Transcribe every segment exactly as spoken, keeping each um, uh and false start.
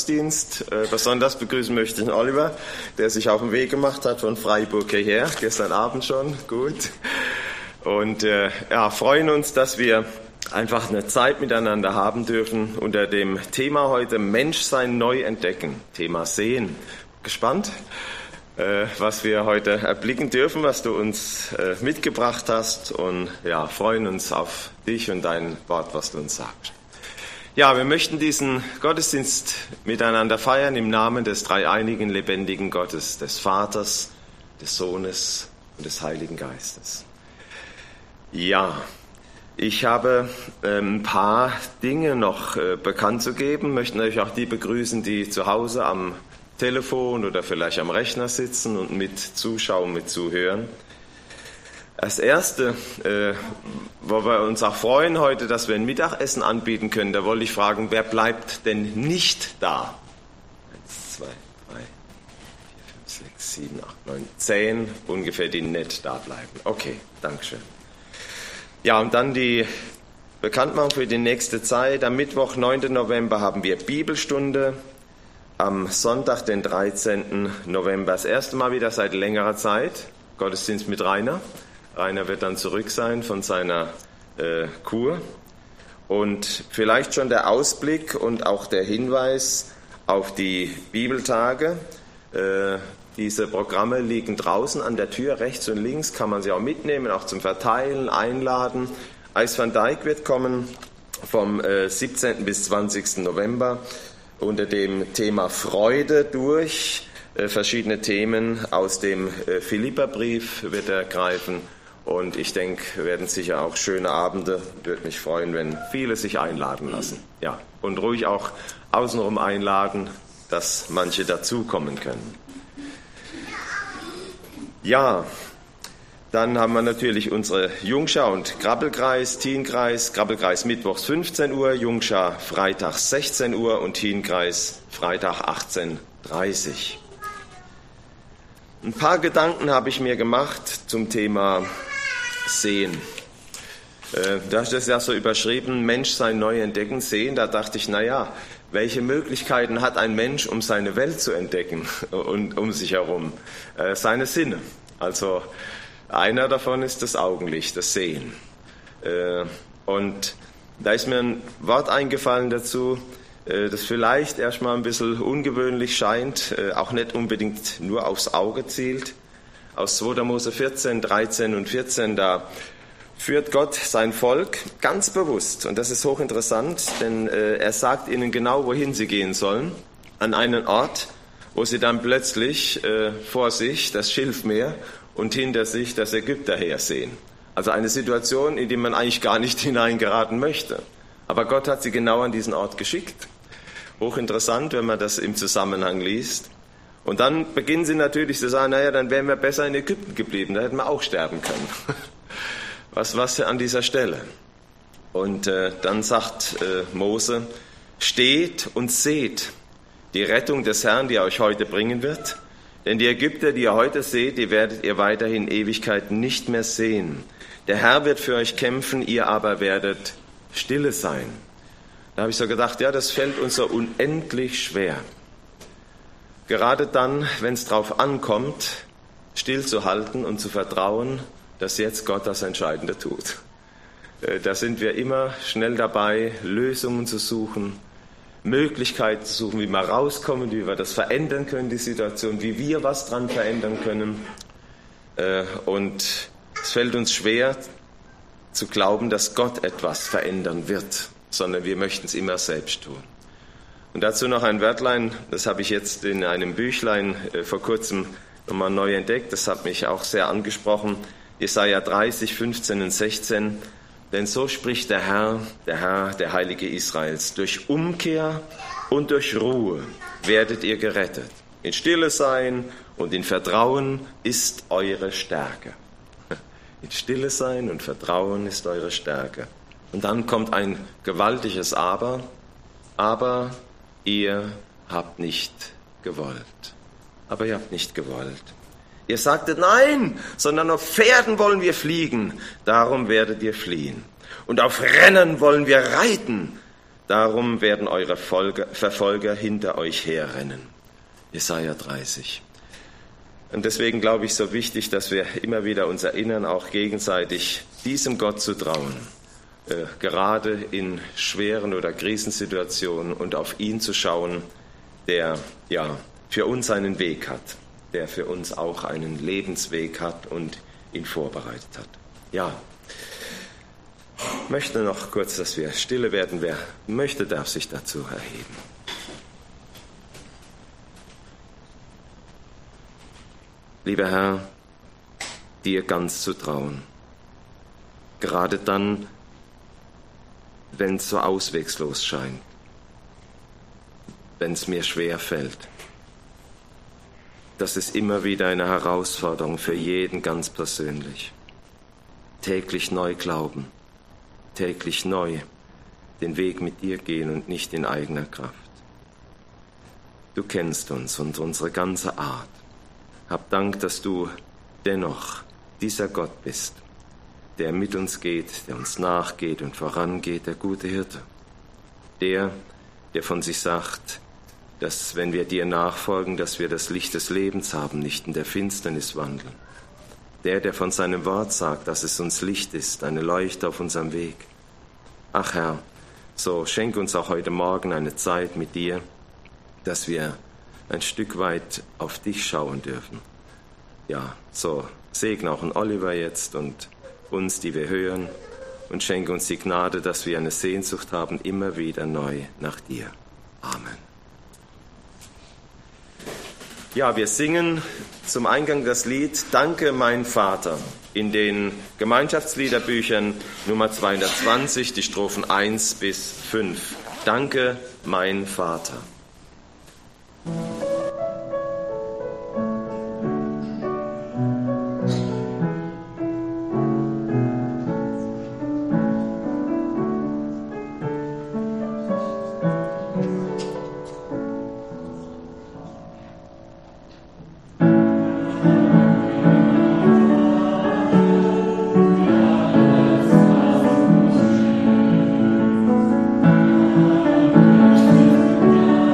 Gottesdienst. Äh, besonders begrüßen möchte ich den Oliver, der sich auf den Weg gemacht hat von Freiburg hierher, gestern Abend schon, gut. Und äh, ja, freuen uns, dass wir einfach eine Zeit miteinander haben dürfen unter dem Thema heute Menschsein neu entdecken, Thema Sehen. Gespannt, äh, was wir heute erblicken dürfen, was du uns äh, mitgebracht hast, und ja, freuen uns auf dich und dein Wort, was du uns sagst. Ja, wir möchten diesen Gottesdienst miteinander feiern im Namen des dreieinigen lebendigen Gottes, des Vaters, des Sohnes und des Heiligen Geistes. Ja, ich habe äh, ein paar Dinge noch äh, bekannt zu geben, möchte natürlich auch die begrüßen, die zu Hause am Telefon oder vielleicht am Rechner sitzen und mit zuschauen, mit zuhören. Das Erste, äh, wo wir uns auch freuen heute, dass wir ein Mittagessen anbieten können, da wollte ich fragen, wer bleibt denn nicht da? Eins, zwei, drei, vier, fünf, sechs, sieben, acht, neun, zehn ungefähr, die nicht da bleiben. Okay, Dankeschön. Ja, und dann die Bekanntmachung für die nächste Zeit. Am Mittwoch, neunten November, haben wir Bibelstunde. Am Sonntag, den dreizehnten November, das erste Mal wieder seit längerer Zeit, Gottesdienst mit Rainer. Rainer wird dann zurück sein von seiner äh, Kur. Und vielleicht schon der Ausblick und auch der Hinweis auf die Bibeltage. Äh, diese Programme liegen draußen an der Tür, rechts und links, kann man sie auch mitnehmen, auch zum Verteilen, einladen. Eis van Dijk wird kommen vom äh, siebzehnten bis zwanzigsten November unter dem Thema Freude durch. Äh, verschiedene Themen aus dem äh, Philipperbrief wird er greifen. Und ich denke, werden sicher auch schöne Abende. Würde mich freuen, wenn viele sich einladen lassen. Ja, und ruhig auch außenrum einladen, dass manche dazukommen können. Ja, dann haben wir natürlich unsere Jungschar- und Krabbelkreis, Teenkreis. Krabbelkreis mittwochs fünfzehn Uhr, Jungschar freitags sechzehn Uhr und Teenkreis Freitag achtzehn Uhr dreißig. Ein paar Gedanken habe ich mir gemacht zum Thema Sehen. Äh, da ist das ja so überschrieben, Menschsein neu entdecken, sehen. Da dachte ich, naja, welche Möglichkeiten hat ein Mensch, um seine Welt zu entdecken und um sich herum? Äh, seine Sinne. Also einer davon ist das Augenlicht, das Sehen. Äh, und da ist mir ein Wort eingefallen dazu, äh, das vielleicht erstmal ein bisschen ungewöhnlich scheint, äh, auch nicht unbedingt nur aufs Auge zielt. Aus zweiter Mose vierzehn, dreizehn und vierzehn, da führt Gott sein Volk ganz bewusst, und das ist hochinteressant, denn äh, er sagt ihnen genau, wohin sie gehen sollen, an einen Ort, wo sie dann plötzlich äh, vor sich das Schilfmeer und hinter sich das Ägypterheer sehen. Also eine Situation, in die man eigentlich gar nicht hineingeraten möchte. Aber Gott hat sie genau an diesen Ort geschickt. Hochinteressant, wenn man das im Zusammenhang liest. Und dann beginnen sie natürlich zu sagen, naja, dann wären wir besser in Ägypten geblieben, da hätten wir auch sterben können. Was was an dieser Stelle? Und äh, dann sagt äh, Mose, steht und seht die Rettung des Herrn, die er euch heute bringen wird. Denn die Ägypter, die ihr heute seht, die werdet ihr weiterhin Ewigkeit nicht mehr sehen. Der Herr wird für euch kämpfen, ihr aber werdet stille sein. Da habe ich so gedacht, ja, das fällt uns so unendlich schwer. Gerade dann, wenn es drauf ankommt, stillzuhalten und zu vertrauen, dass jetzt Gott das Entscheidende tut. Da sind wir immer schnell dabei, Lösungen zu suchen, Möglichkeiten zu suchen, wie wir rauskommen, wie wir das verändern können, die Situation, wie wir was dran verändern können. Und es fällt uns schwer zu glauben, dass Gott etwas verändern wird, sondern wir möchten es immer selbst tun. Und dazu noch ein Wörtlein, das habe ich jetzt in einem Büchlein äh, vor kurzem nochmal neu entdeckt, das hat mich auch sehr angesprochen, Jesaja dreißig, fünfzehn und sechzehn, denn so spricht der Herr, der Herr, der Heilige Israels, durch Umkehr und durch Ruhe werdet ihr gerettet. In Stille sein und in Vertrauen ist eure Stärke. In Stille sein und Vertrauen ist eure Stärke. Und dann kommt ein gewaltiges Aber, aber ihr habt nicht gewollt. Aber ihr habt nicht gewollt. Ihr sagtet, nein, sondern auf Pferden wollen wir fliegen, darum werdet ihr fliehen. Und auf Rennen wollen wir reiten, Darum werden eure Folger, Verfolger hinter euch herrennen. Jesaja dreißig. Und deswegen glaube ich so wichtig, dass wir immer wieder uns erinnern, auch gegenseitig diesem Gott zu trauen. Äh, gerade in schweren oder Krisensituationen und auf ihn zu schauen, der ja für uns einen Weg hat, der für uns auch einen Lebensweg hat und ihn vorbereitet hat. Ja, ich möchte noch kurz, dass wir stille werden. Wer möchte, darf sich dazu erheben. Lieber Herr, dir ganz zu trauen, gerade dann, wenn es so auswegslos scheint, wenn es mir schwer fällt. Das ist immer wieder eine Herausforderung für jeden ganz persönlich. Täglich neu glauben, täglich neu den Weg mit dir gehen und nicht in eigener Kraft. Du kennst uns und unsere ganze Art. Hab Dank, dass du dennoch dieser Gott bist, der mit uns geht, der uns nachgeht und vorangeht, der gute Hirte. Der, der von sich sagt, dass wenn wir dir nachfolgen, dass wir das Licht des Lebens haben, nicht in der Finsternis wandeln. Der, der von seinem Wort sagt, dass es uns Licht ist, eine Leuchte auf unserem Weg. Ach Herr, so schenk uns auch heute Morgen eine Zeit mit dir, dass wir ein Stück weit auf dich schauen dürfen. Ja, so segne auch einen Oliver jetzt und uns, die wir hören, und schenke uns die Gnade, dass wir eine Sehnsucht haben, immer wieder neu nach dir. Amen. Ja, wir singen zum Eingang das Lied Danke, mein Vater, in den Gemeinschaftsliederbüchern Nummer zweihundertzwanzig, die Strophen eins bis fünf. Danke, mein Vater. Thank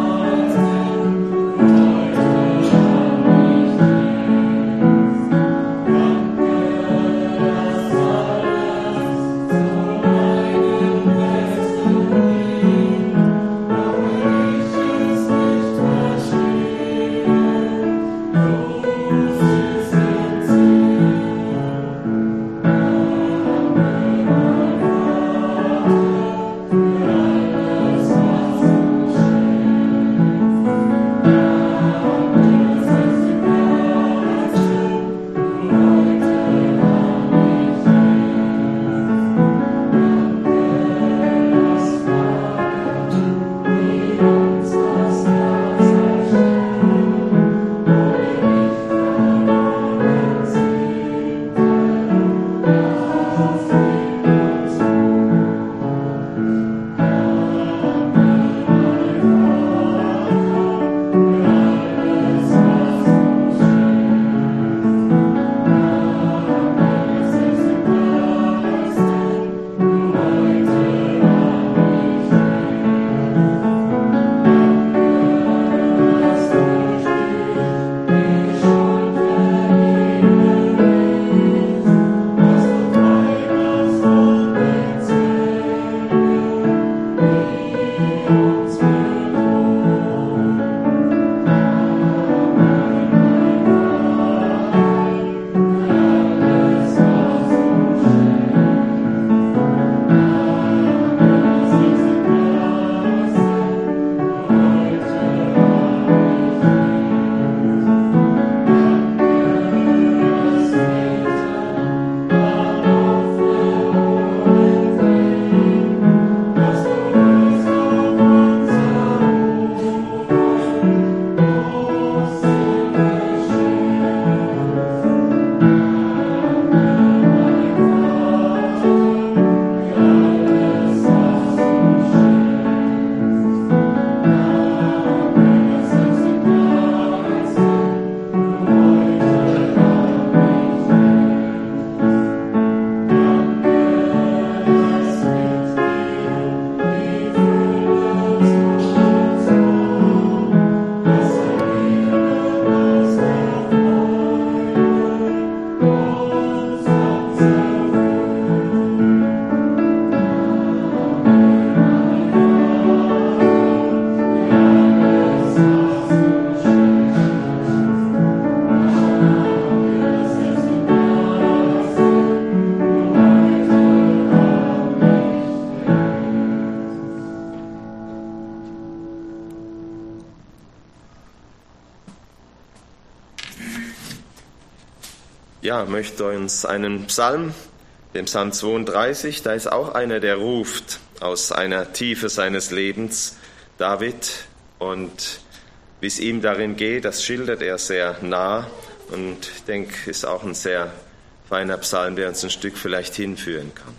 ja, möchte uns einen Psalm, den Psalm zweiunddreißig, da ist auch einer, der ruft aus einer Tiefe seines Lebens, David, und wie es ihm darin geht, das schildert er sehr nah und ich denke, ist auch ein sehr feiner Psalm, der uns ein Stück vielleicht hinführen kann.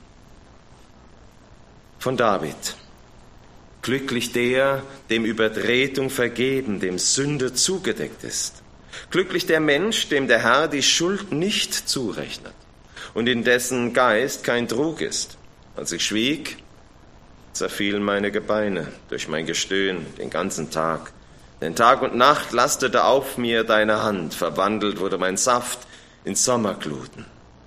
Von David. Glücklich der, dem Übertretung vergeben, dem Sünde zugedeckt ist. Glücklich der Mensch, dem der Herr die Schuld nicht zurechnet und in dessen Geist kein Trug ist. Als ich schwieg, zerfielen meine Gebeine durch mein Gestöhn den ganzen Tag. Denn Tag und Nacht lastete auf mir deine Hand, verwandelt wurde mein Saft in Sommergluten.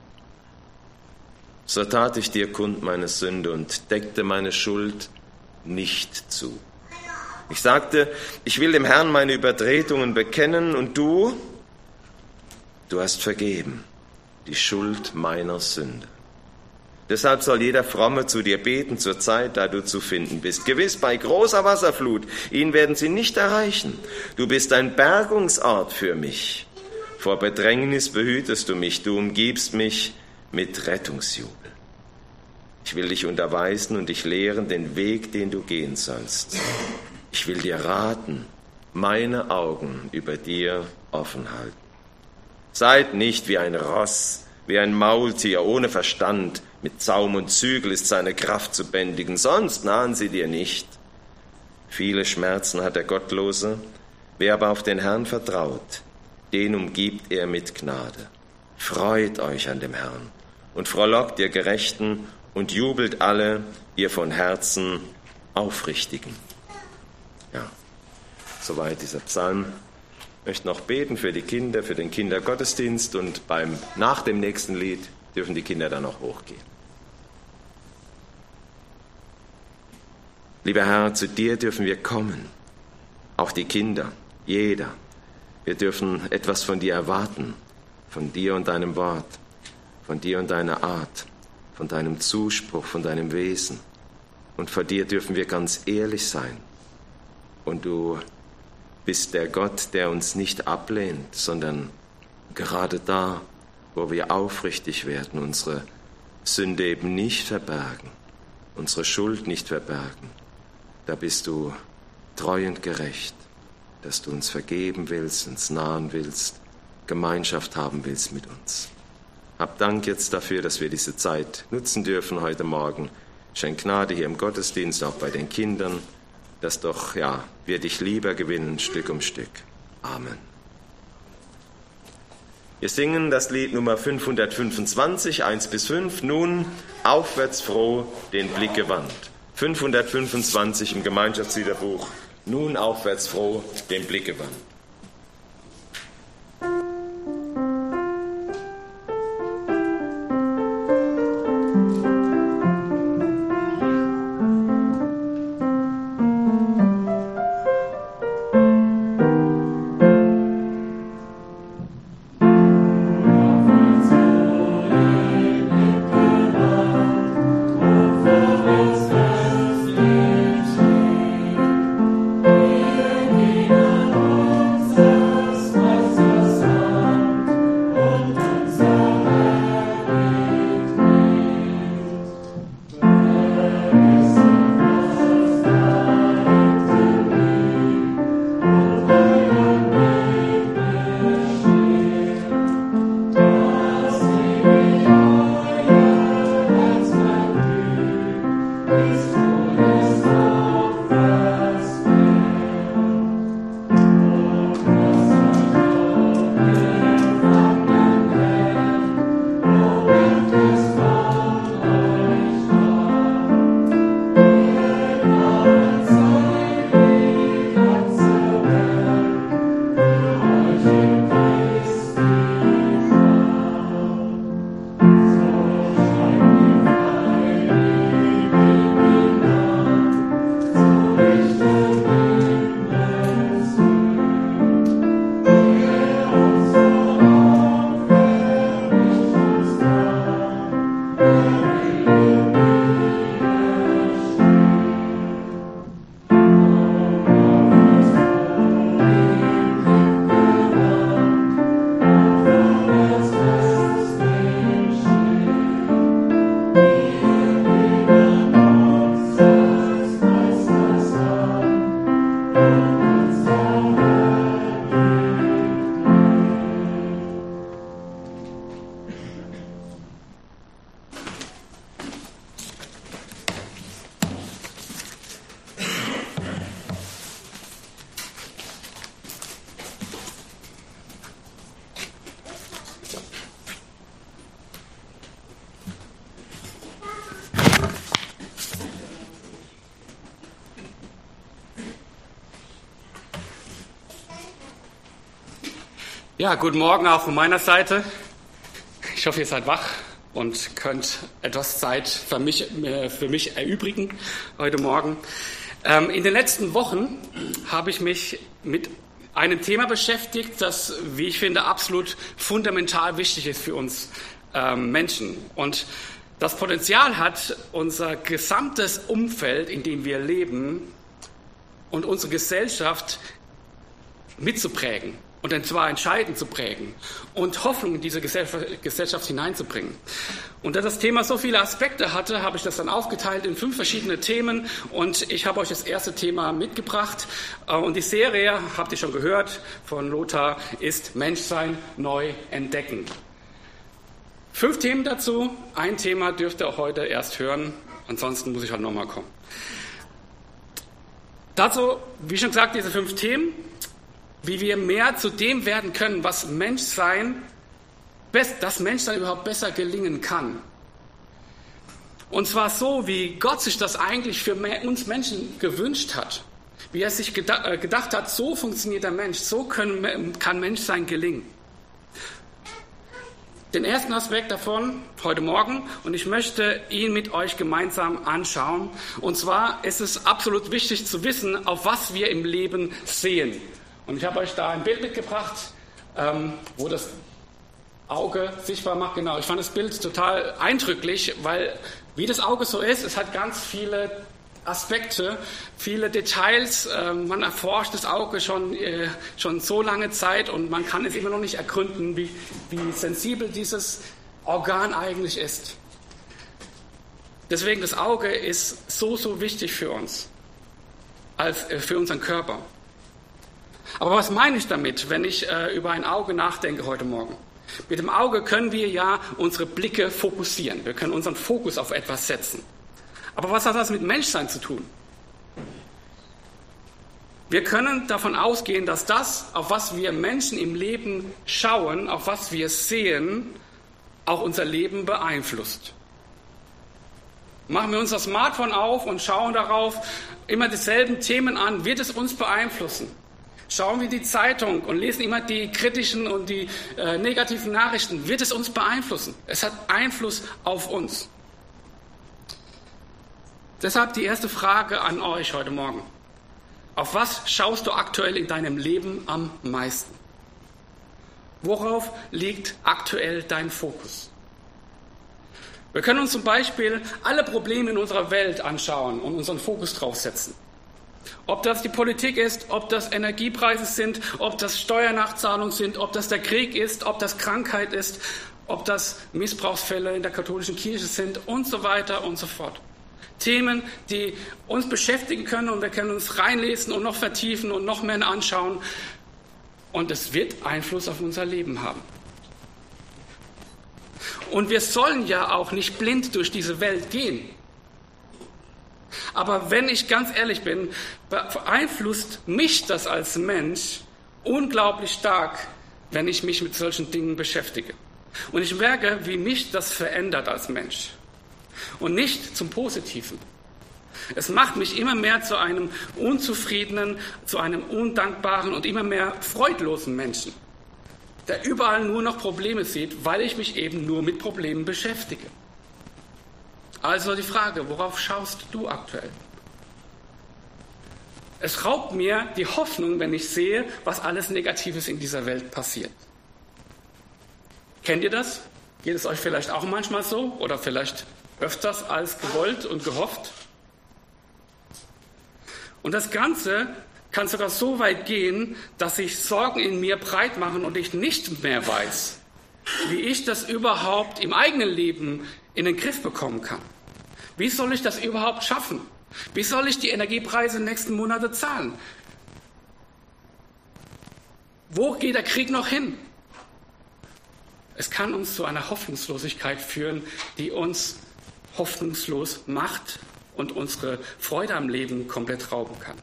So tat ich dir kund meine Sünde und deckte meine Schuld nicht zu. Ich sagte, ich will dem Herrn meine Übertretungen bekennen und du, du hast vergeben die Schuld meiner Sünde. Deshalb soll jeder Fromme zu dir beten zur Zeit, da du zu finden bist. Gewiss, bei großer Wasserflut, ihn werden sie nicht erreichen. Du bist ein Bergungsort für mich. Vor Bedrängnis behütest du mich, du umgibst mich mit Rettungsjubel. Ich will dich unterweisen und dich lehren den Weg, den du gehen sollst. Ich will dir raten, meine Augen über dir offen halten. Seid nicht wie ein Ross, wie ein Maultier ohne Verstand, mit Zaum und Zügel ist seine Kraft zu bändigen, sonst nahen sie dir nicht. Viele Schmerzen hat der Gottlose, wer aber auf den Herrn vertraut, den umgibt er mit Gnade. Freut euch an dem Herrn und frohlockt ihr Gerechten und jubelt alle, ihr von Herzen Aufrichtigen. Ja, soweit dieser Psalm. Ich möchte noch beten für die Kinder, für den Kindergottesdienst und beim, nach dem nächsten Lied dürfen die Kinder dann noch hochgehen. Lieber Herr, zu dir dürfen wir kommen, auch die Kinder, jeder. Wir dürfen etwas von dir erwarten, von dir und deinem Wort, von dir und deiner Art, von deinem Zuspruch, von deinem Wesen. Und vor dir dürfen wir ganz ehrlich sein. Und du bist der Gott, der uns nicht ablehnt, sondern gerade da, wo wir aufrichtig werden, unsere Sünde eben nicht verbergen, unsere Schuld nicht verbergen, da bist du treu und gerecht, dass du uns vergeben willst, uns nahen willst, Gemeinschaft haben willst mit uns. Hab Dank jetzt dafür, dass wir diese Zeit nutzen dürfen heute Morgen. Schenk Gnade hier im Gottesdienst, auch bei den Kindern, dass doch, ja, wir dich lieber gewinnen, Stück um Stück. Amen. Wir singen das Lied Nummer fünfhundertfünfundzwanzig, eins bis fünf, nun aufwärts froh den Blick gewandt. fünfhundertfünfundzwanzig im Gemeinschaftsliederbuch, nun aufwärts froh den Blick gewandt. Oh Ja, guten Morgen auch von meiner Seite. Ich hoffe, ihr seid wach und könnt etwas Zeit für mich, für mich erübrigen heute Morgen. In den letzten Wochen habe ich mich mit einem Thema beschäftigt, das, wie ich finde, absolut fundamental wichtig ist für uns Menschen und das Potenzial hat, unser gesamtes Umfeld, in dem wir leben und unsere Gesellschaft mitzuprägen. Und zwar entscheidend zu prägen und Hoffnung in diese Gesellschaft hineinzubringen. Und da das Thema so viele Aspekte hatte, habe ich das dann aufgeteilt in fünf verschiedene Themen. Und ich habe euch das erste Thema mitgebracht. Und die Serie, habt ihr schon gehört, von Lothar, ist Menschsein neu entdecken. Fünf Themen dazu. Ein Thema dürft ihr auch heute erst hören. Ansonsten muss ich halt nochmal kommen. Dazu, wie schon gesagt, diese fünf Themen. Wie wir mehr zu dem werden können, was Menschsein, das Menschsein überhaupt besser gelingen kann. Und zwar so, wie Gott sich das eigentlich für uns Menschen gewünscht hat. Wie er sich gedacht hat, so funktioniert der Mensch, so können, kann Menschsein gelingen. Den ersten Aspekt davon heute Morgen, und ich möchte ihn mit euch gemeinsam anschauen. Und zwar ist es absolut wichtig zu wissen, auf was wir im Leben sehen. Und ich habe euch da ein Bild mitgebracht, ähm, wo das Auge sichtbar macht. Genau, ich fand das Bild total eindrücklich, weil wie das Auge so ist, es hat ganz viele Aspekte, viele Details. Ähm, man erforscht das Auge schon, äh, schon so lange Zeit und man kann es immer noch nicht ergründen, wie, wie sensibel dieses Organ eigentlich ist. Deswegen das Auge ist so, so wichtig für uns, als äh, für unseren Körper. Aber was meine ich damit, wenn ich äh, über ein Auge nachdenke heute Morgen? Mit dem Auge können wir ja unsere Blicke fokussieren. Wir können unseren Fokus auf etwas setzen. Aber was hat das mit Menschsein zu tun? Wir können davon ausgehen, dass das, auf was wir Menschen im Leben schauen, auf was wir sehen, auch unser Leben beeinflusst. Machen wir unser Smartphone auf und schauen darauf immer dieselben Themen an, wird es uns beeinflussen? Schauen wir die Zeitung und lesen immer die kritischen und die äh, negativen Nachrichten. Wird es uns beeinflussen? Es hat Einfluss auf uns. Deshalb die erste Frage an euch heute Morgen. Auf was schaust du aktuell in deinem Leben am meisten? Worauf liegt aktuell dein Fokus? Wir können uns zum Beispiel alle Probleme in unserer Welt anschauen und unseren Fokus drauf setzen. Ob das die Politik ist, ob das Energiepreise sind, ob das Steuernachzahlungen sind, ob das der Krieg ist, ob das Krankheit ist, ob das Missbrauchsfälle in der katholischen Kirche sind und so weiter und so fort. Themen, die uns beschäftigen können und wir können uns reinlesen und noch vertiefen und noch mehr anschauen. Und es wird Einfluss auf unser Leben haben. Und wir sollen ja auch nicht blind durch diese Welt gehen. Aber wenn ich ganz ehrlich bin, beeinflusst mich das als Mensch unglaublich stark, wenn ich mich mit solchen Dingen beschäftige. Und ich merke, wie mich das verändert als Mensch. Und nicht zum Positiven. Es macht mich immer mehr zu einem unzufriedenen, zu einem undankbaren und immer mehr freudlosen Menschen, der überall nur noch Probleme sieht, weil ich mich eben nur mit Problemen beschäftige. Also die Frage, worauf schaust du aktuell? Es raubt mir die Hoffnung, wenn ich sehe, was alles Negatives in dieser Welt passiert. Kennt ihr das? Geht es euch vielleicht auch manchmal so oder vielleicht öfters als gewollt und gehofft? Und das Ganze kann sogar so weit gehen, dass sich Sorgen in mir breit machen und ich nicht mehr weiß, wie ich das überhaupt im eigenen Leben in den Griff bekommen kann. Wie soll ich das überhaupt schaffen? Wie soll ich die Energiepreise in den nächsten Monaten zahlen? Wo geht der Krieg noch hin? Es kann uns zu einer Hoffnungslosigkeit führen, die uns hoffnungslos macht und unsere Freude am Leben komplett rauben kann.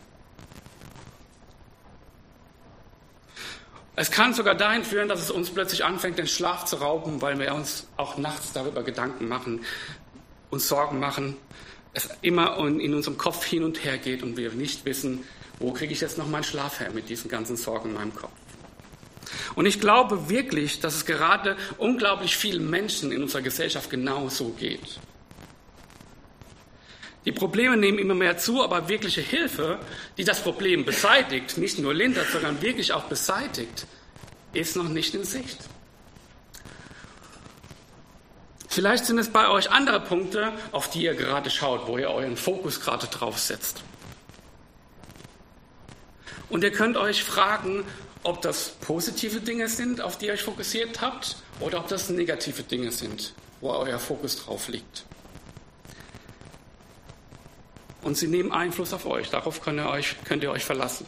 Es kann sogar dahin führen, dass es uns plötzlich anfängt, den Schlaf zu rauben, weil wir uns auch nachts darüber Gedanken machen, uns Sorgen machen, es immer in unserem Kopf hin und her geht und wir nicht wissen, wo kriege ich jetzt noch meinen Schlaf her mit diesen ganzen Sorgen in meinem Kopf. Und ich glaube wirklich, dass es gerade unglaublich vielen Menschen in unserer Gesellschaft genauso geht. Die Probleme nehmen immer mehr zu, aber wirkliche Hilfe, die das Problem beseitigt, nicht nur lindert, sondern wirklich auch beseitigt, ist noch nicht in Sicht. Vielleicht sind es bei euch andere Punkte, auf die ihr gerade schaut, wo ihr euren Fokus gerade drauf setzt. Und ihr könnt euch fragen, ob das positive Dinge sind, auf die ihr euch fokussiert habt, oder ob das negative Dinge sind, wo euer Fokus drauf liegt. Und sie nehmen Einfluss auf euch, darauf könnt ihr euch, könnt ihr euch verlassen.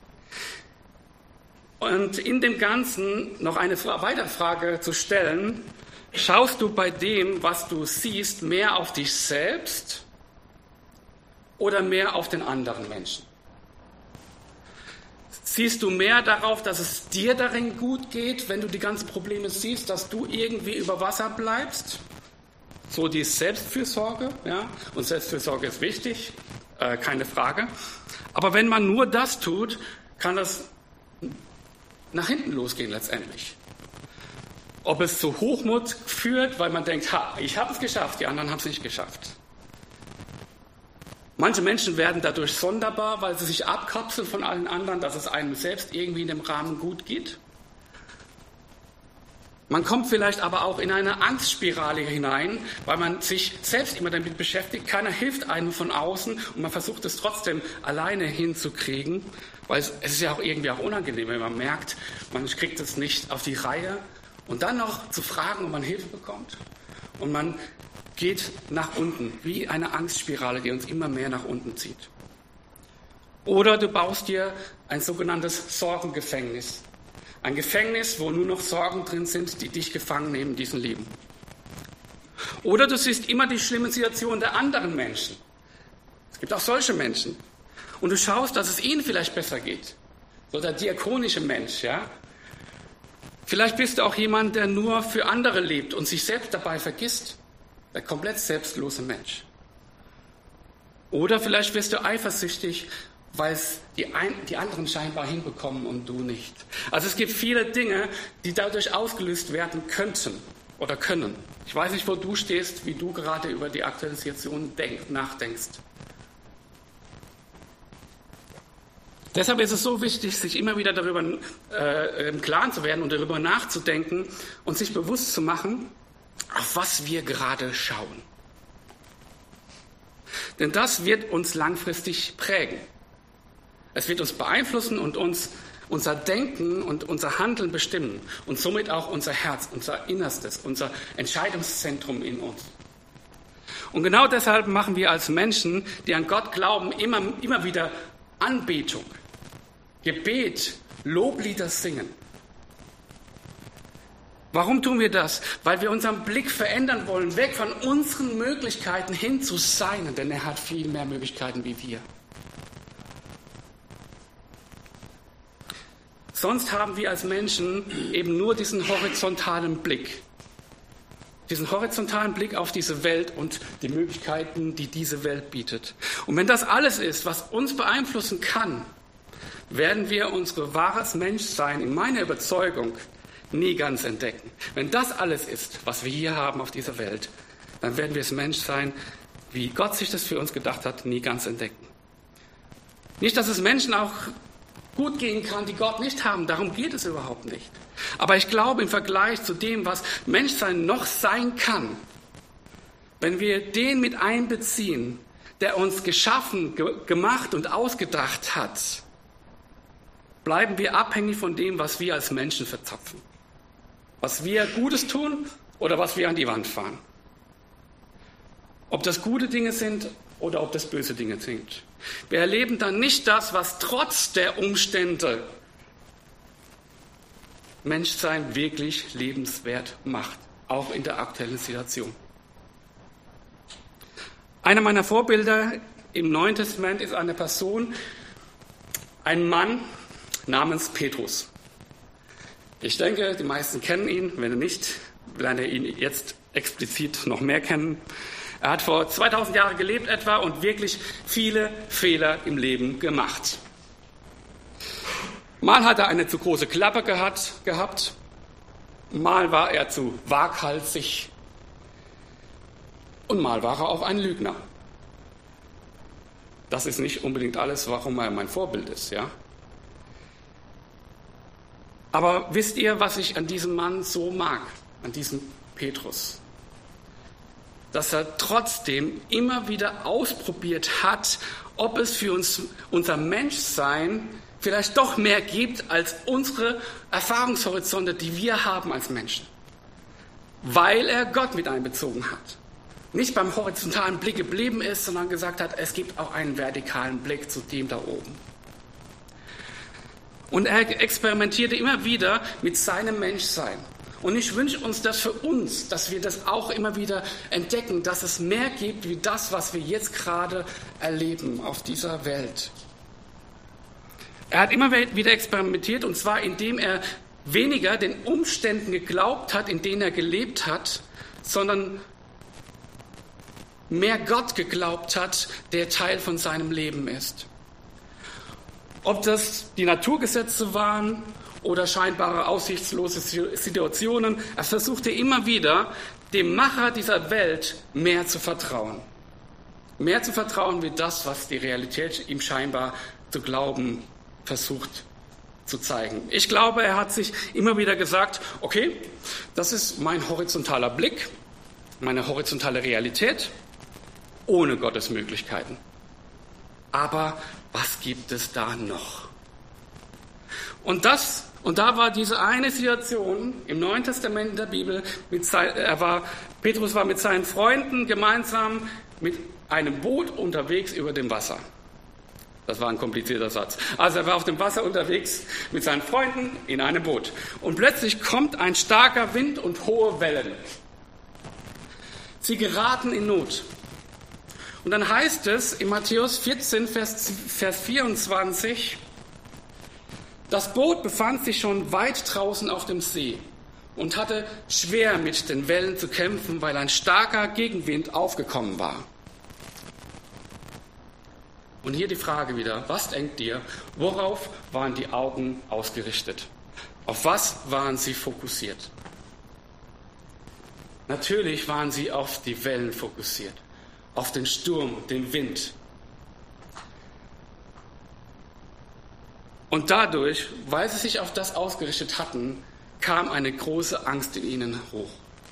Und in dem Ganzen noch eine weitere Frage zu stellen: Schaust du bei dem, was du siehst, mehr auf dich selbst oder mehr auf den anderen Menschen? Siehst du mehr darauf, dass es dir darin gut geht, wenn du die ganzen Probleme siehst, dass du irgendwie über Wasser bleibst? So die Selbstfürsorge, ja, und Selbstfürsorge ist wichtig, äh, keine Frage. Aber wenn man nur das tut, kann das nach hinten losgehen letztendlich. Ob es zu Hochmut führt, weil man denkt, ha, ich habe es geschafft, die anderen haben es nicht geschafft. Manche Menschen werden dadurch sonderbar, weil sie sich abkapseln von allen anderen, dass es einem selbst irgendwie in dem Rahmen gut geht. Man kommt vielleicht aber auch in eine Angstspirale hinein, weil man sich selbst immer damit beschäftigt, keiner hilft einem von außen und man versucht es trotzdem alleine hinzukriegen, weil es, es ist ja auch irgendwie auch unangenehm, wenn man merkt, man kriegt es nicht auf die Reihe. Und dann noch zu fragen, ob man Hilfe bekommt. Und man geht nach unten, wie eine Angstspirale, die uns immer mehr nach unten zieht. Oder du baust dir ein sogenanntes Sorgengefängnis. Ein Gefängnis, wo nur noch Sorgen drin sind, die dich gefangen nehmen in diesem Leben. Oder du siehst immer die schlimmen Situationen der anderen Menschen. Es gibt auch solche Menschen. Und du schaust, dass es ihnen vielleicht besser geht. So der diakonische Mensch, ja. Vielleicht bist du auch jemand, der nur für andere lebt und sich selbst dabei vergisst. Der komplett selbstlose Mensch. Oder vielleicht wirst du eifersüchtig, weil es die, ein, die anderen scheinbar hinbekommen und du nicht. Also es gibt viele Dinge, die dadurch ausgelöst werden könnten oder können. Ich weiß nicht, wo du stehst, wie du gerade über die aktuelle Situation denk, nachdenkst. Deshalb ist es so wichtig, sich immer wieder darüber äh, im Klaren zu werden und darüber nachzudenken und sich bewusst zu machen, auf was wir gerade schauen. Denn das wird uns langfristig prägen. Es wird uns beeinflussen und uns unser Denken und unser Handeln bestimmen und somit auch unser Herz, unser Innerstes, unser Entscheidungszentrum in uns. Und genau deshalb machen wir als Menschen, die an Gott glauben, immer, immer wieder Anbetung, Gebet, Loblieder singen. Warum tun wir das? Weil wir unseren Blick verändern wollen, weg von unseren Möglichkeiten hin zu seinen, denn er hat viel mehr Möglichkeiten wie wir. Sonst haben wir als Menschen eben nur diesen horizontalen Blick. Diesen horizontalen Blick auf diese Welt und die Möglichkeiten, die diese Welt bietet. Und wenn das alles ist, was uns beeinflussen kann, werden wir unser wahres Menschsein in meiner Überzeugung nie ganz entdecken. Wenn das alles ist, was wir hier haben auf dieser Welt, dann werden wir das Menschsein, wie Gott sich das für uns gedacht hat, nie ganz entdecken. Nicht, dass es Menschen auch gut gehen kann, die Gott nicht haben, darum geht es überhaupt nicht. Aber ich glaube, im Vergleich zu dem, was Menschsein noch sein kann, wenn wir den mit einbeziehen, der uns geschaffen, ge- gemacht und ausgedacht hat, bleiben wir abhängig von dem, was wir als Menschen verzapfen. Was wir Gutes tun oder was wir an die Wand fahren. Ob das gute Dinge sind oder ob das böse Dinge sind. Wir erleben dann nicht das, was trotz der Umstände Menschsein wirklich lebenswert macht, auch in der aktuellen Situation. Einer meiner Vorbilder im Neuen Testament ist eine Person, ein Mann namens Petrus. Ich denke, die meisten kennen ihn. Wenn nicht, lernt ihr ihn jetzt explizit noch mehr kennen. Er hat vor zweitausend Jahren gelebt etwa und wirklich viele Fehler im Leben gemacht. Mal hat er eine zu große Klappe gehabt, gehabt, mal war er zu waghalsig und mal war er auch ein Lügner. Das ist nicht unbedingt alles, warum er mein Vorbild ist, ja. Aber wisst ihr, was ich an diesem Mann so mag, an diesem Petrus? Dass er trotzdem immer wieder ausprobiert hat, ob es für uns, unser Menschsein vielleicht doch mehr gibt als unsere Erfahrungshorizonte, die wir haben als Menschen. Weil er Gott mit einbezogen hat. Nicht beim horizontalen Blick geblieben ist, sondern gesagt hat, es gibt auch einen vertikalen Blick zu dem da oben. Und er experimentierte immer wieder mit seinem Menschsein. Und ich wünsche uns das für uns, dass wir das auch immer wieder entdecken, dass es mehr gibt wie das, was wir jetzt gerade erleben auf dieser Welt. Er hat immer wieder experimentiert, und zwar indem er weniger den Umständen geglaubt hat, in denen er gelebt hat, sondern mehr Gott geglaubt hat, der Teil von seinem Leben ist. Ob das die Naturgesetze waren oder scheinbare aussichtslose Situationen, er versuchte immer wieder, dem Macher dieser Welt mehr zu vertrauen. Mehr zu vertrauen wie das, was die Realität ihm scheinbar zu glauben versucht zu zeigen. Ich glaube, er hat sich immer wieder gesagt, okay, das ist mein horizontaler Blick, meine horizontale Realität, ohne Gottes Möglichkeiten. Aber was gibt es da noch? Und das, und da war diese eine Situation im Neuen Testament der Bibel, mit sein, er war, Petrus war mit seinen Freunden gemeinsam mit einem Boot unterwegs über dem Wasser. Das war ein komplizierter Satz. Also er war auf dem Wasser unterwegs mit seinen Freunden in einem Boot. Und plötzlich kommt ein starker Wind und hohe Wellen. Sie geraten in Not. Und dann heißt es in Matthäus vierzehn, Vers, Vers vierundzwanzig, das Boot befand sich schon weit draußen auf dem See und hatte schwer mit den Wellen zu kämpfen, weil ein starker Gegenwind aufgekommen war. Und hier die Frage wieder, was denkt ihr, worauf waren die Augen ausgerichtet? Auf was waren sie fokussiert? Natürlich waren sie auf die Wellen fokussiert, auf den Sturm, den Wind. Und dadurch, weil sie sich auf das ausgerichtet hatten, kam eine große Angst in ihnen hoch.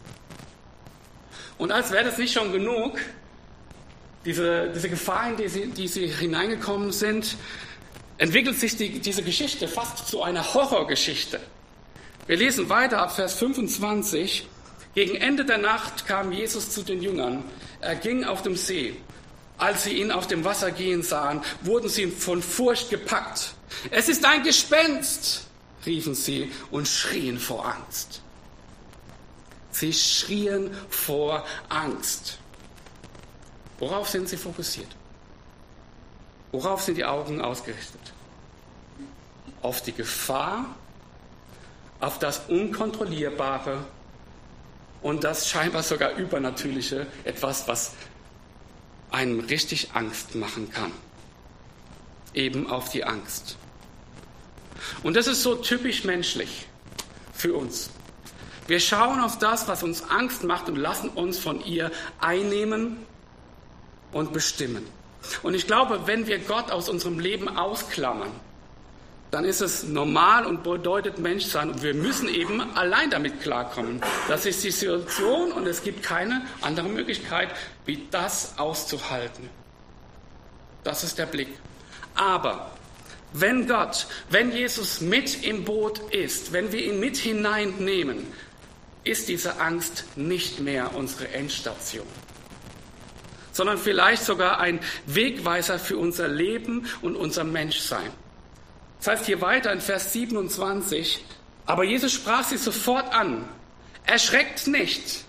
Und als wäre das nicht schon genug, diese, diese Gefahr, in die sie, die sie hineingekommen sind, entwickelt sich die, diese Geschichte fast zu einer Horrorgeschichte. Wir lesen weiter ab Vers fünfundzwanzig. Gegen Ende der Nacht kam Jesus zu den Jüngern. Er ging auf dem See. Als sie ihn auf dem Wasser gehen sahen, wurden sie von Furcht gepackt. Es ist ein Gespenst, riefen sie und schrien vor Angst. Sie schrien vor Angst. Worauf sind sie fokussiert? Worauf sind die Augen ausgerichtet? Auf die Gefahr, auf das Unkontrollierbare und das scheinbar sogar Übernatürliche, etwas, was einem richtig Angst machen kann. Eben auf die Angst. Und das ist so typisch menschlich für uns. Wir schauen auf das, was uns Angst macht und lassen uns von ihr einnehmen und bestimmen. Und ich glaube, wenn wir Gott aus unserem Leben ausklammern, dann ist es normal und bedeutet Menschsein. Und wir müssen eben allein damit klarkommen. Das ist die Situation und es gibt keine andere Möglichkeit, wie das auszuhalten. Das ist der Blick. Aber wenn Gott, wenn Jesus mit im Boot ist, wenn wir ihn mit hineinnehmen, ist diese Angst nicht mehr unsere Endstation, sondern vielleicht sogar ein Wegweiser für unser Leben und unser Menschsein. Das heißt hier weiter in Vers siebenundzwanzig, aber Jesus sprach sie sofort an. Erschreckt nicht.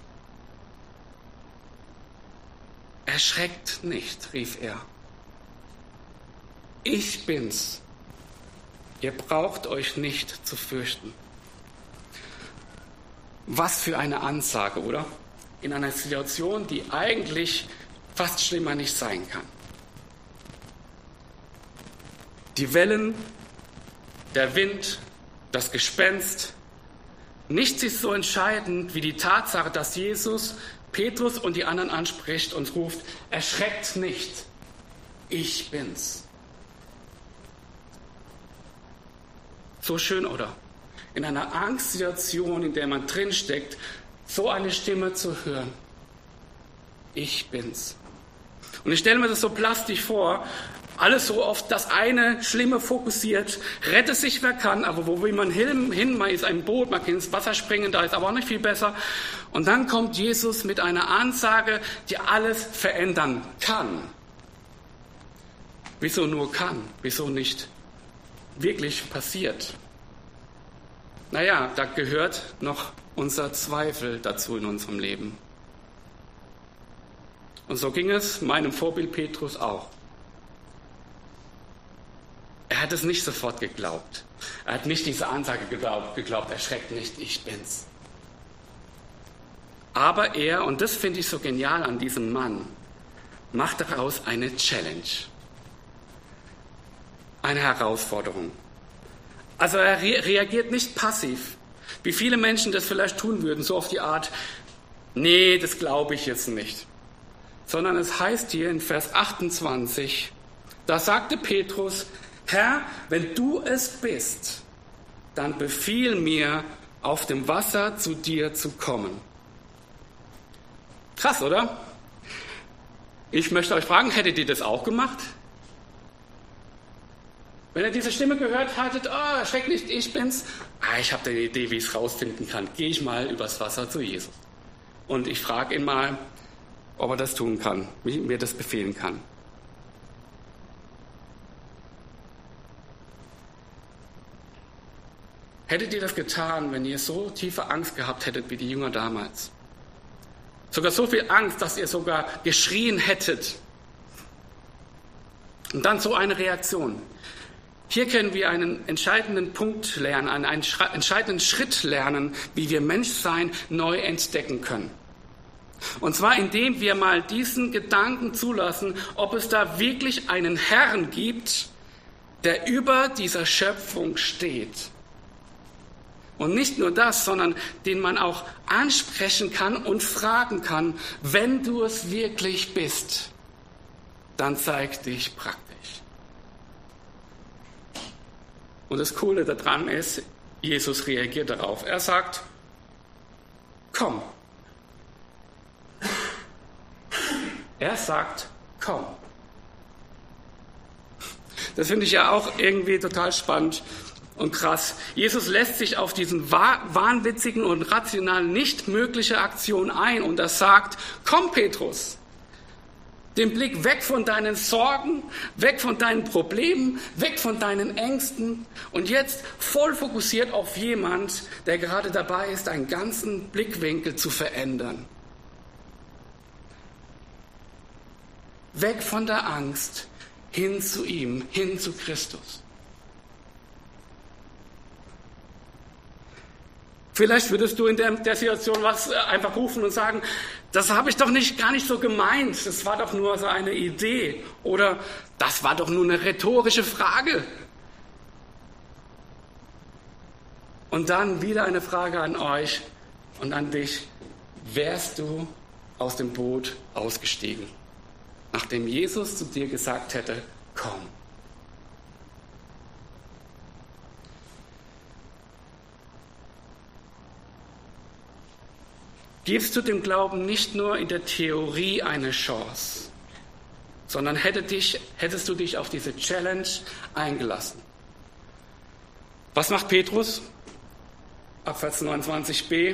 Erschreckt nicht, rief er. Ich bin's. Ihr braucht euch nicht zu fürchten. Was für eine Ansage, oder? In einer Situation, die eigentlich fast schlimmer nicht sein kann. Die Wellen der Wind, das Gespenst. Nichts ist so entscheidend wie die Tatsache, dass Jesus Petrus und die anderen anspricht und ruft, erschreckt nicht, ich bin's. So schön, oder? In einer Angstsituation, in der man drinsteckt, so eine Stimme zu hören. Ich bin's. Und ich stelle mir das so plastisch vor, alles so auf das eine Schlimme fokussiert, rette sich wer kann, aber wo will man hin, hin? Man ist ein Boot, man kann ins Wasser springen, da ist aber auch nicht viel besser. Und dann kommt Jesus mit einer Ansage, die alles verändern kann. Wieso nur kann? Wieso nicht wirklich passiert? Naja, da gehört noch unser Zweifel dazu in unserem Leben. Und so ging es meinem Vorbild Petrus auch. Er hat es nicht sofort geglaubt. Er hat nicht diese Ansage geglaubt, geglaubt, erschreckt nicht, ich bin's. Aber er, und das finde ich so genial an diesem Mann, macht daraus eine Challenge. Eine Herausforderung. Also er re- reagiert nicht passiv, wie viele Menschen das vielleicht tun würden, so auf die Art, nee, das glaube ich jetzt nicht. Sondern es heißt hier in Vers achtundzwanzig, da sagte Petrus, Herr, wenn du es bist, dann befiehl mir, auf dem Wasser zu dir zu kommen. Krass, oder? Ich möchte euch fragen, hättet ihr das auch gemacht? Wenn ihr diese Stimme gehört hattet, oh, erschreckt nicht, ich bin's. Ah, ich habe eine Idee, wie ich es rausfinden kann. Gehe ich mal übers Wasser zu Jesus. Und ich frage ihn mal, ob er das tun kann, wie mir das befehlen kann. Hättet ihr das getan, wenn ihr so tiefe Angst gehabt hättet wie die Jünger damals? Sogar so viel Angst, dass ihr sogar geschrien hättet. Und dann so eine Reaktion. Hier können wir einen entscheidenden Punkt lernen, einen, einen entscheidenden Schritt lernen, wie wir Menschsein neu entdecken können. Und zwar indem wir mal diesen Gedanken zulassen, ob es da wirklich einen Herrn gibt, der über dieser Schöpfung steht. Und nicht nur das, sondern den man auch ansprechen kann und fragen kann, wenn du es wirklich bist, dann zeig dich praktisch. Und das Coole daran ist, Jesus reagiert darauf. Er sagt, komm. Er sagt, komm. Das finde ich ja auch irgendwie total spannend und krass. Jesus lässt sich auf diesen wahnwitzigen und rational nicht mögliche Aktion ein und er sagt, komm Petrus, den Blick weg von deinen Sorgen, weg von deinen Problemen, weg von deinen Ängsten und jetzt voll fokussiert auf jemand, der gerade dabei ist, einen ganzen Blickwinkel zu verändern. Weg von der Angst, hin zu ihm, hin zu Christus. Vielleicht würdest du in der, der Situation was einfach rufen und sagen, das habe ich doch nicht, gar nicht so gemeint, das war doch nur so eine Idee oder das war doch nur eine rhetorische Frage. Und dann wieder eine Frage an euch und an dich, wärst du aus dem Boot ausgestiegen, nachdem Jesus zu dir gesagt hätte, komm. Gibst du dem Glauben nicht nur in der Theorie eine Chance, sondern hätte dich, hättest du dich auf diese Challenge eingelassen. Was macht Petrus? Abvers neunundzwanzig b.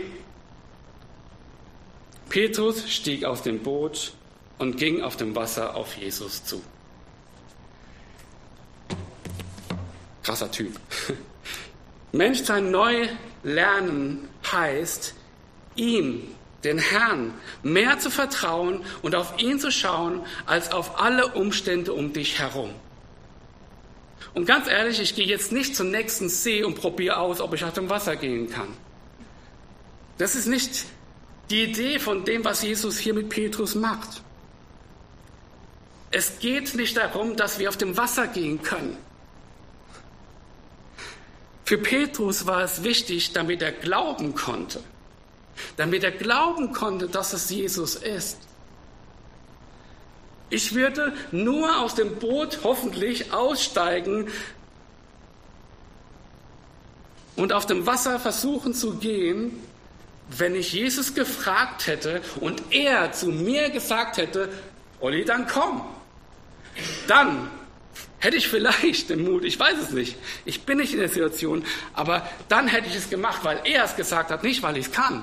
Petrus stieg aus dem Boot und ging auf dem Wasser auf Jesus zu. Krasser Typ. Menschsein neu lernen heißt, ihm, den Herrn, mehr zu vertrauen und auf ihn zu schauen, als auf alle Umstände um dich herum. Und ganz ehrlich, ich gehe jetzt nicht zum nächsten See und probiere aus, ob ich auf dem Wasser gehen kann. Das ist nicht die Idee von dem, was Jesus hier mit Petrus macht. Es geht nicht darum, dass wir auf dem Wasser gehen können. Für Petrus war es wichtig, damit er glauben konnte. Damit er glauben konnte, dass es Jesus ist. Ich würde nur aus dem Boot hoffentlich aussteigen und auf dem Wasser versuchen zu gehen, wenn ich Jesus gefragt hätte und er zu mir gesagt hätte, Olli, dann komm. Dann hätte ich vielleicht den Mut, ich weiß es nicht, ich bin nicht in der Situation, aber dann hätte ich es gemacht, weil er es gesagt hat, nicht weil ich es kann.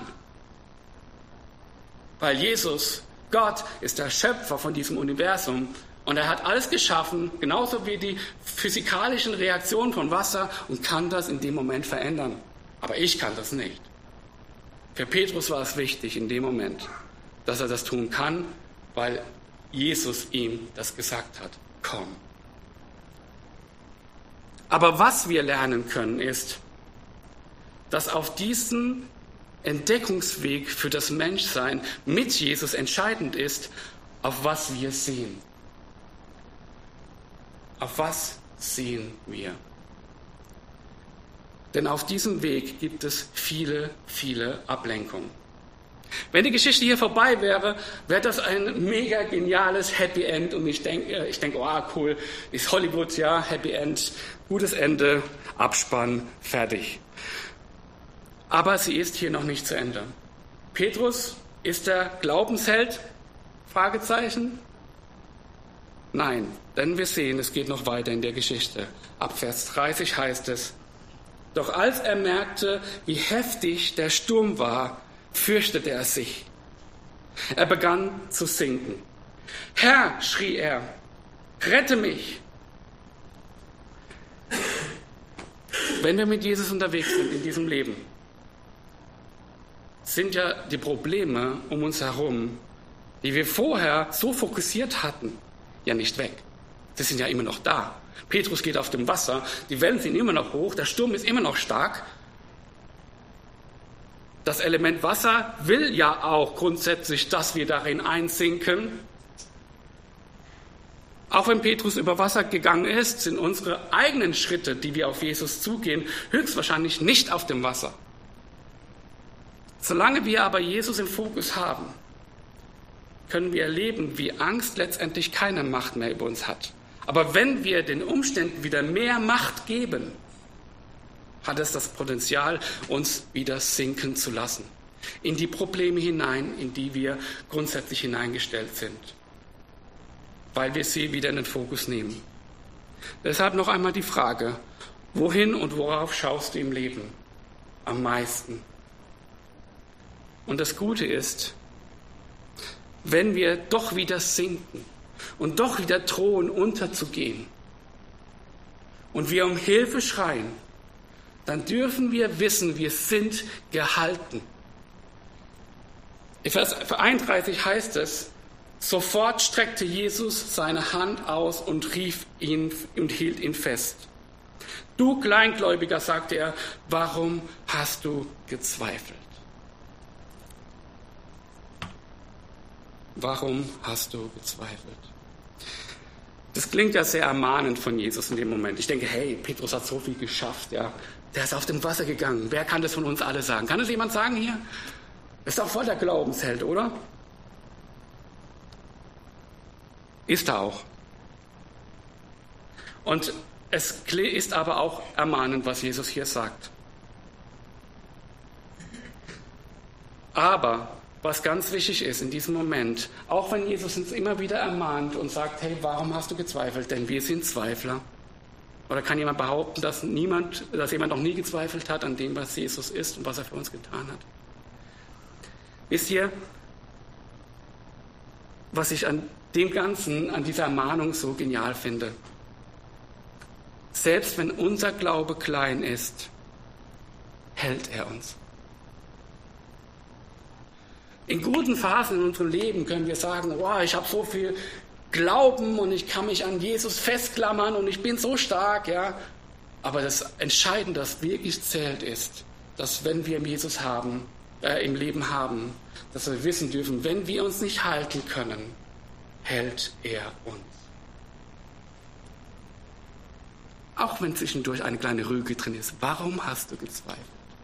Weil Jesus, Gott, ist der Schöpfer von diesem Universum und er hat alles geschaffen, genauso wie die physikalischen Reaktionen von Wasser und kann das in dem Moment verändern. Aber ich kann das nicht. Für Petrus war es wichtig in dem Moment, dass er das tun kann, weil Jesus ihm das gesagt hat. Komm. Aber was wir lernen können, ist, dass auf diesem Entdeckungsweg für das Menschsein mit Jesus entscheidend ist, auf was wir sehen. Auf was sehen wir? Denn auf diesem Weg gibt es viele, viele Ablenkungen. Wenn die Geschichte hier vorbei wäre, wäre das ein mega geniales Happy End. Und ich denke, ich denke, oh cool, ist Hollywood, ja, Happy End, gutes Ende, Abspann, fertig. Aber sie ist hier noch nicht zu Ende. Petrus, ist der Glaubensheld? Fragezeichen? Nein, denn wir sehen, es geht noch weiter in der Geschichte. Ab Vers dreißig heißt es, doch als er merkte, wie heftig der Sturm war, fürchtete er sich. Er begann zu sinken. Herr, schrie er, rette mich. Wenn wir mit Jesus unterwegs sind in diesem Leben, sind ja die Probleme um uns herum, die wir vorher so fokussiert hatten, ja nicht weg. Sie sind ja immer noch da. Petrus geht auf dem Wasser, die Wellen sind immer noch hoch, der Sturm ist immer noch stark. Das Element Wasser will ja auch grundsätzlich, dass wir darin einsinken. Auch wenn Petrus über Wasser gegangen ist, sind unsere eigenen Schritte, die wir auf Jesus zugehen, höchstwahrscheinlich nicht auf dem Wasser. Solange wir aber Jesus im Fokus haben, können wir erleben, wie Angst letztendlich keine Macht mehr über uns hat. Aber wenn wir den Umständen wieder mehr Macht geben, hat es das Potenzial, uns wieder sinken zu lassen. In die Probleme hinein, in die wir grundsätzlich hineingestellt sind. Weil wir sie wieder in den Fokus nehmen. Deshalb noch einmal die Frage, wohin und worauf schaust du im Leben am meisten? Und das Gute ist, wenn wir doch wieder sinken und doch wieder drohen unterzugehen und wir um Hilfe schreien, dann dürfen wir wissen, wir sind gehalten. In Vers einunddreißig heißt es, sofort streckte Jesus seine Hand aus und rief ihn und hielt ihn fest. Du Kleingläubiger, sagte er, warum hast du gezweifelt? Warum hast du gezweifelt? Das klingt ja sehr ermahnend von Jesus in dem Moment. Ich denke, hey, Petrus hat so viel geschafft, ja. Der ist auf dem Wasser gegangen. Wer kann das von uns alle sagen? Kann das jemand sagen hier? Ist doch voll der Glaubensheld, oder? Ist er auch. Und es ist aber auch ermahnend, was Jesus hier sagt. Aber was ganz wichtig ist in diesem Moment, auch wenn Jesus uns immer wieder ermahnt und sagt, hey, warum hast du gezweifelt? Denn wir sind Zweifler. Oder kann jemand behaupten, dass niemand, dass jemand noch nie gezweifelt hat an dem, was Jesus ist und was er für uns getan hat? Wisst ihr, was ich an dem Ganzen, an dieser Ermahnung so genial finde? Selbst wenn unser Glaube klein ist, hält er uns. In guten Phasen in unserem Leben können wir sagen, wow, ich habe so viel Glauben und ich kann mich an Jesus festklammern und ich bin so stark, ja. Aber das Entscheidende, das wirklich zählt, ist, dass wenn wir Jesus haben, äh, im Leben haben, dass wir wissen dürfen, wenn wir uns nicht halten können, hält er uns. Auch wenn zwischendurch eine kleine Rüge drin ist. Warum hast du gezweifelt?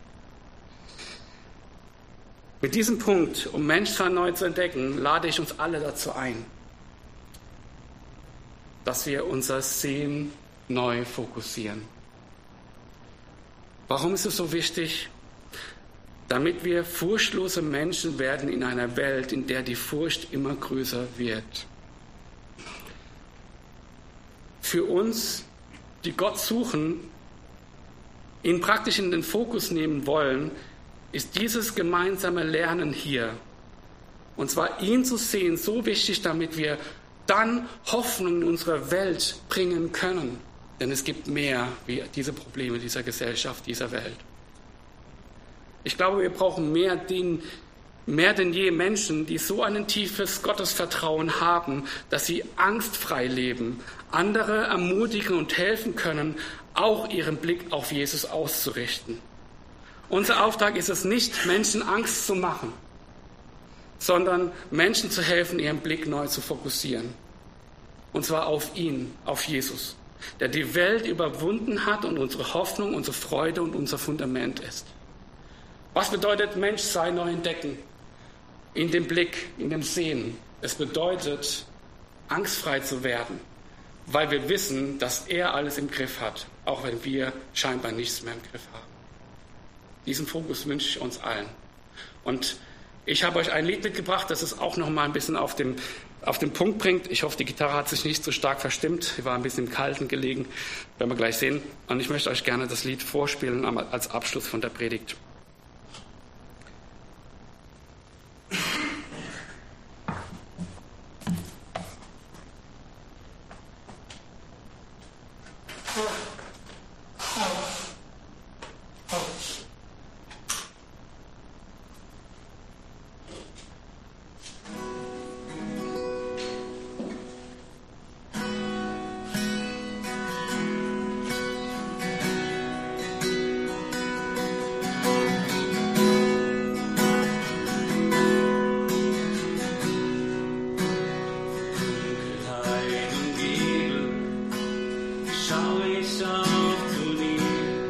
Mit diesem Punkt, um Menschsein neu zu entdecken, lade ich uns alle dazu ein, dass wir unser Sehen neu fokussieren. Warum ist es so wichtig? Damit wir furchtlose Menschen werden in einer Welt, in der die Furcht immer größer wird. Für uns, die Gott suchen, ihn praktisch in den Fokus nehmen wollen, ist dieses gemeinsame Lernen hier. Und zwar ihn zu sehen, so wichtig, damit wir dann Hoffnung in unsere Welt bringen können. Denn es gibt mehr wie diese Probleme dieser Gesellschaft, dieser Welt. Ich glaube, wir brauchen mehr denn, mehr denn je Menschen, die so ein tiefes Gottesvertrauen haben, dass sie angstfrei leben, andere ermutigen und helfen können, auch ihren Blick auf Jesus auszurichten. Unser Auftrag ist es nicht, Menschen Angst zu machen, sondern Menschen zu helfen, ihren Blick neu zu fokussieren. Und zwar auf ihn, auf Jesus, der die Welt überwunden hat und unsere Hoffnung, unsere Freude und unser Fundament ist. Was bedeutet Menschsein neu entdecken? In dem Blick, in dem Sehen. Es bedeutet, angstfrei zu werden, weil wir wissen, dass er alles im Griff hat, auch wenn wir scheinbar nichts mehr im Griff haben. Diesen Fokus wünsche ich uns allen. Und ich habe euch ein Lied mitgebracht, das es auch noch mal ein bisschen auf dem, auf den Punkt bringt. Ich hoffe, die Gitarre hat sich nicht so stark verstimmt. Sie war ein bisschen im Kalten gelegen, werden wir gleich sehen. Und ich möchte euch gerne das Lied vorspielen als Abschluss von der Predigt. Schau ich auf zu dir,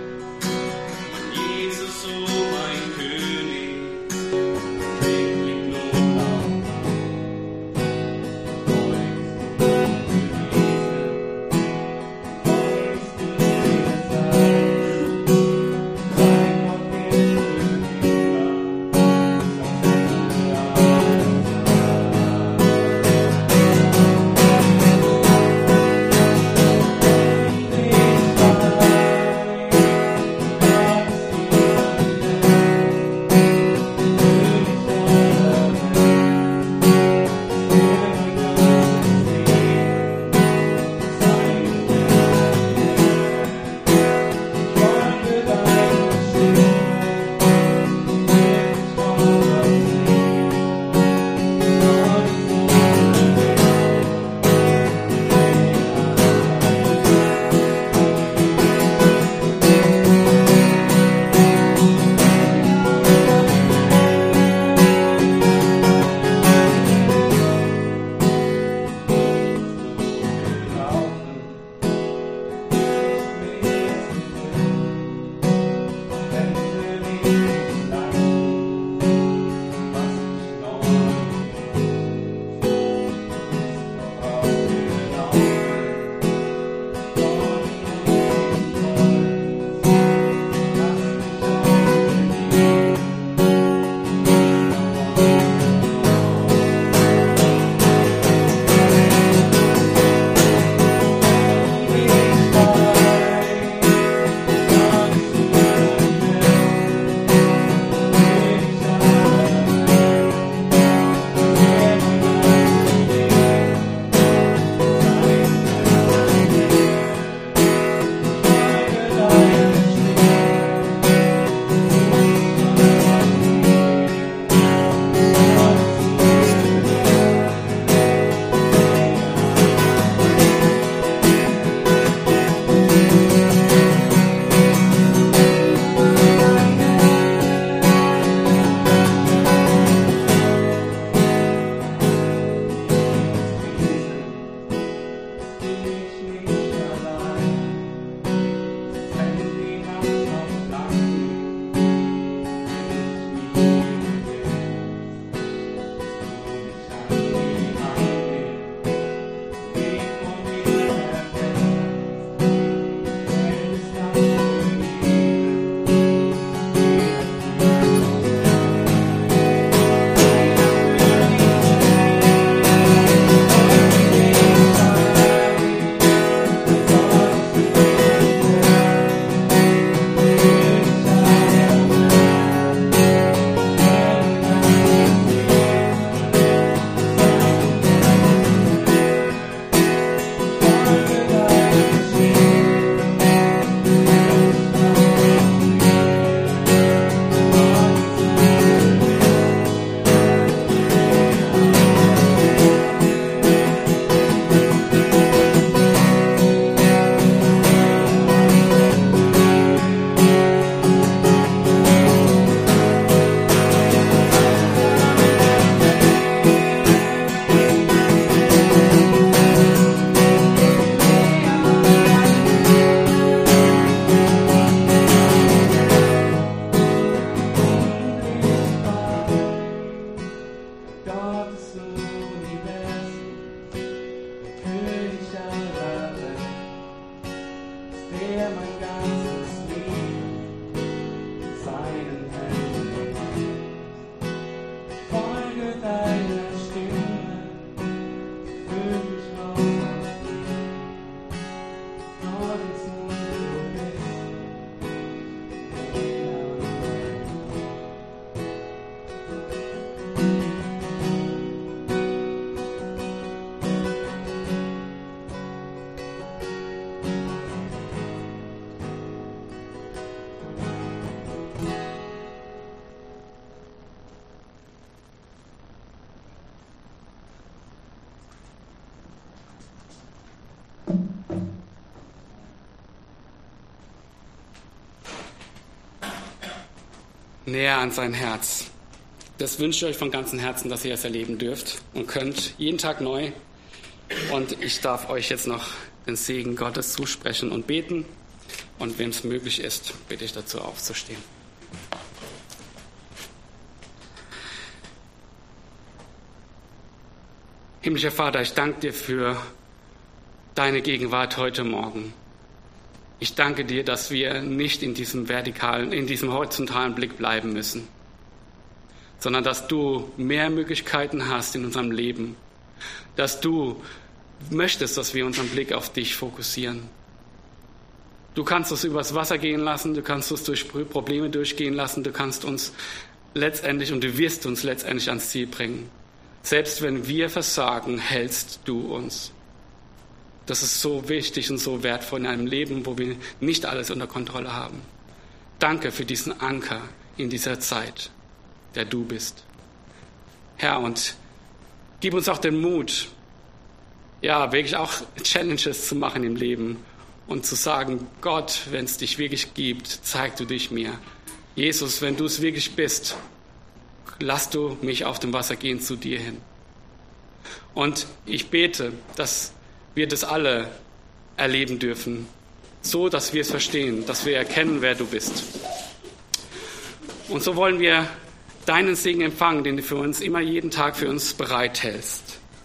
Näher an sein Herz. Das wünsche ich euch von ganzem Herzen, dass ihr es erleben dürft und könnt, jeden Tag neu. Und ich darf euch jetzt noch den Segen Gottes zusprechen und beten. Und wem es möglich ist, bitte ich dazu aufzustehen. Himmlischer Vater, ich danke dir für deine Gegenwart heute Morgen. Ich danke dir, dass wir nicht in diesem vertikalen, in diesem horizontalen Blick bleiben müssen, sondern dass du mehr Möglichkeiten hast in unserem Leben, dass du möchtest, dass wir unseren Blick auf dich fokussieren. Du kannst uns übers Wasser gehen lassen, du kannst uns durch Probleme durchgehen lassen, du kannst uns letztendlich und du wirst uns letztendlich ans Ziel bringen. Selbst wenn wir versagen, hältst du uns. Das ist so wichtig und so wertvoll in einem Leben, wo wir nicht alles unter Kontrolle haben. Danke für diesen Anker in dieser Zeit, der du bist. Herr, und gib uns auch den Mut, ja, wirklich auch Challenges zu machen im Leben und zu sagen, Gott, wenn es dich wirklich gibt, zeig du dich mir. Jesus, wenn du es wirklich bist, lass du mich auf dem Wasser gehen zu dir hin. Und ich bete, dass wir das alle erleben dürfen, so dass wir es verstehen, dass wir erkennen, wer du bist. Und so wollen wir deinen Segen empfangen, den du für uns immer jeden Tag für uns bereithältst.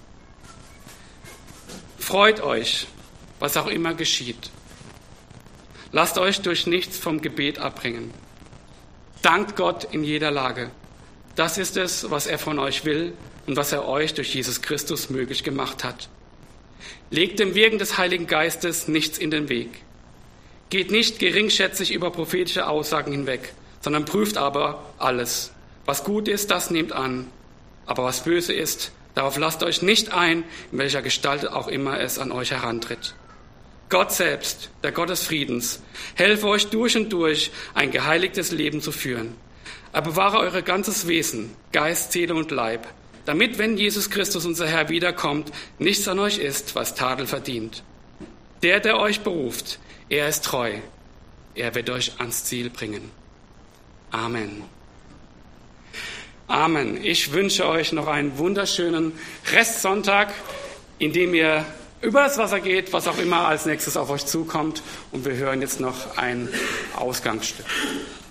Freut euch, was auch immer geschieht. Lasst euch durch nichts vom Gebet abbringen. Dankt Gott in jeder Lage. Das ist es, was er von euch will und was er euch durch Jesus Christus möglich gemacht hat. Legt dem Wirken des Heiligen Geistes nichts in den Weg. Geht nicht geringschätzig über prophetische Aussagen hinweg, sondern prüft aber alles. Was gut ist, das nehmt an. Aber was böse ist, darauf lasst euch nicht ein, in welcher Gestalt auch immer es an euch herantritt. Gott selbst, der Gott des Friedens, helfe euch durch und durch, ein geheiligtes Leben zu führen. Er bewahre euer ganzes Wesen, Geist, Seele und Leib, damit, wenn Jesus Christus, unser Herr, wiederkommt, nichts an euch ist, was Tadel verdient. Der, der euch beruft, er ist treu. Er wird euch ans Ziel bringen. Amen. Amen. Ich wünsche euch noch einen wunderschönen Restsonntag, in dem ihr über das Wasser geht, was auch immer als nächstes auf euch zukommt. Und wir hören jetzt noch ein Ausgangsstück.